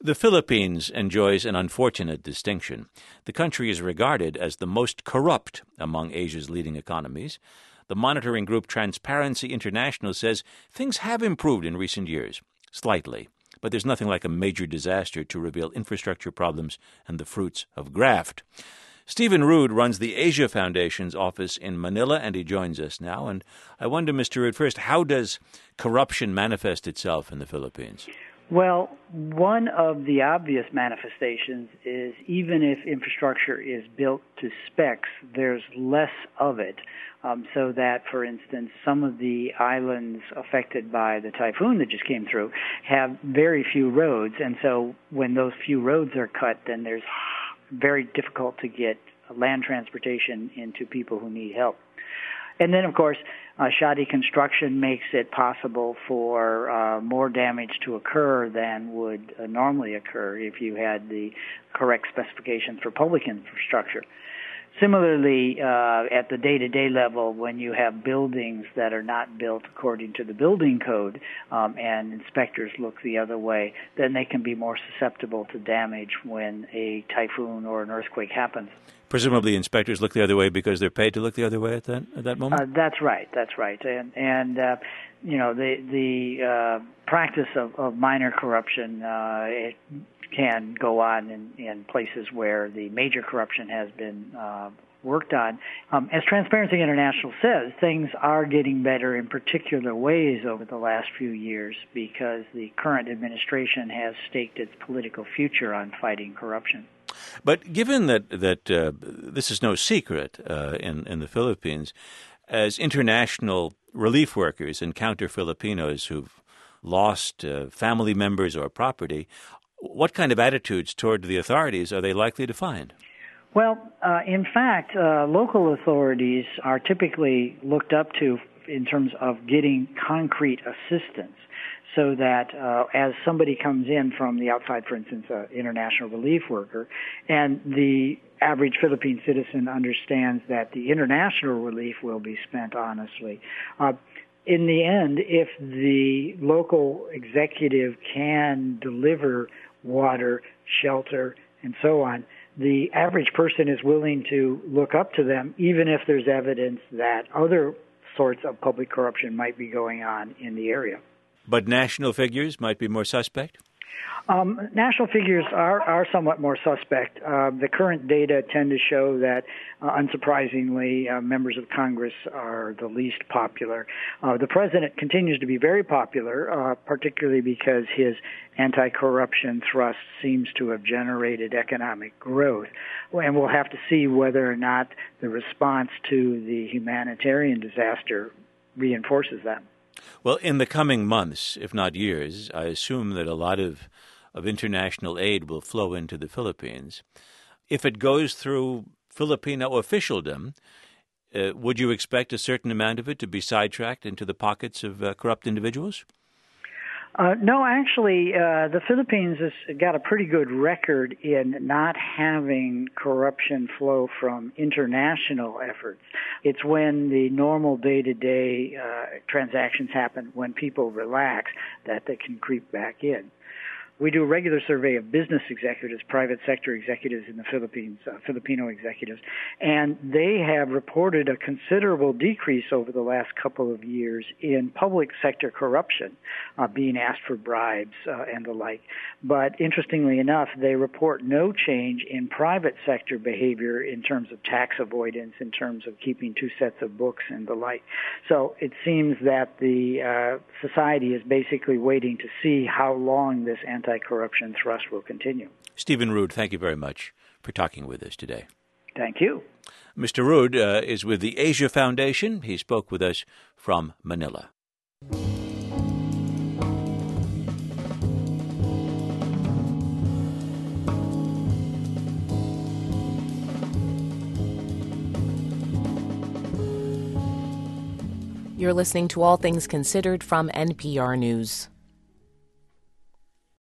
The Philippines enjoys an unfortunate distinction. The country is regarded as the most corrupt among Asia's leading economies. The monitoring group Transparency International says things have improved in recent years, slightly, but there's nothing like a major disaster to reveal infrastructure problems and the fruits of graft. Stephen Rood runs the Asia Foundation's office in Manila, and he joins us now. And I wonder, Mr. Rood, first, how does corruption manifest itself in the Philippines? Well, one of the obvious manifestations is even if infrastructure is built to specs, there's less of it. So that, for instance, some of the islands affected by the typhoon that just came through have very few roads. And so when those few roads are cut, then there's very difficult to get land transportation into people who need help. And then, of course, shoddy construction makes it possible for more damage to occur than would normally occur if you had the correct specifications for public infrastructure. Similarly, at the day-to-day level, when you have buildings that are not built according to the building code and inspectors look the other way, then they can be more susceptible to damage when a typhoon or an earthquake happens. Presumably inspectors look the other way because they're paid to look the other way at that moment? That's right. And the practice of minor corruption it can go on in places where the major corruption has been worked on. As Transparency International says, things are getting better in particular ways over the last few years because the current administration has staked its political future on fighting corruption. But given that this is no secret in the Philippines, as international relief workers encounter Filipinos who've lost family members or property, what kind of attitudes toward the authorities are they likely to find? Well, in fact, local authorities are typically looked up to in terms of getting concrete assistance. So that as somebody comes in from the outside, for instance, an international relief worker, and the average Philippine citizen understands that the international relief will be spent honestly, in the end, if the local executive can deliver water, shelter, and so on, the average person is willing to look up to them, even if there's evidence that other sorts of public corruption might be going on in the area. But national figures might be more suspect? National figures are somewhat more suspect. The current data tend to show that, unsurprisingly, members of Congress are the least popular. The president continues to be very popular, particularly because his anti-corruption thrust seems to have generated economic growth. And we'll have to see whether or not the response to the humanitarian disaster reinforces that. Well, in the coming months, if not years, I assume that a lot of international aid will flow into the Philippines. If it goes through Filipino officialdom, would you expect a certain amount of it to be sidetracked into the pockets of corrupt individuals? No, actually, the Philippines has got a pretty good record in not having corruption flow from international efforts. It's when the normal day-to-day transactions happen, when people relax, that they can creep back in. We do a regular survey of business executives, private sector executives in the Philippines, Filipino executives, and they have reported a considerable decrease over the last couple of years in public sector corruption, being asked for bribes and the like. But interestingly enough, they report no change in private sector behavior in terms of tax avoidance, in terms of keeping two sets of books and the like. So it seems that the society is basically waiting to see how long this anti-corruption thrust will continue. Stephen Rood, thank you very much for talking with us today. Thank you. Mr. Rood is with the Asia Foundation. He spoke with us from Manila. You're listening to All Things Considered from NPR News.